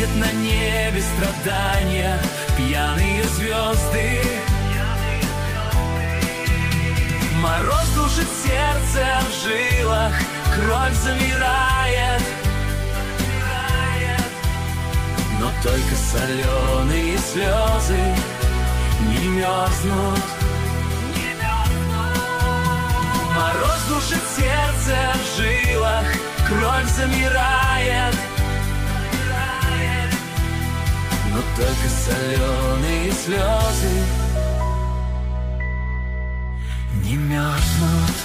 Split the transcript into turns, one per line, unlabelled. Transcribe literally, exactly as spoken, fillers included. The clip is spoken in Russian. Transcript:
видят на небе страдания пьяные звезды. Мороз душит сердце в жилах, кровь замирает, но только соленые слезы не мерзнут. Мороз душит сердце в жилах, кровь замирает, но только соленые слезы не мерзнут.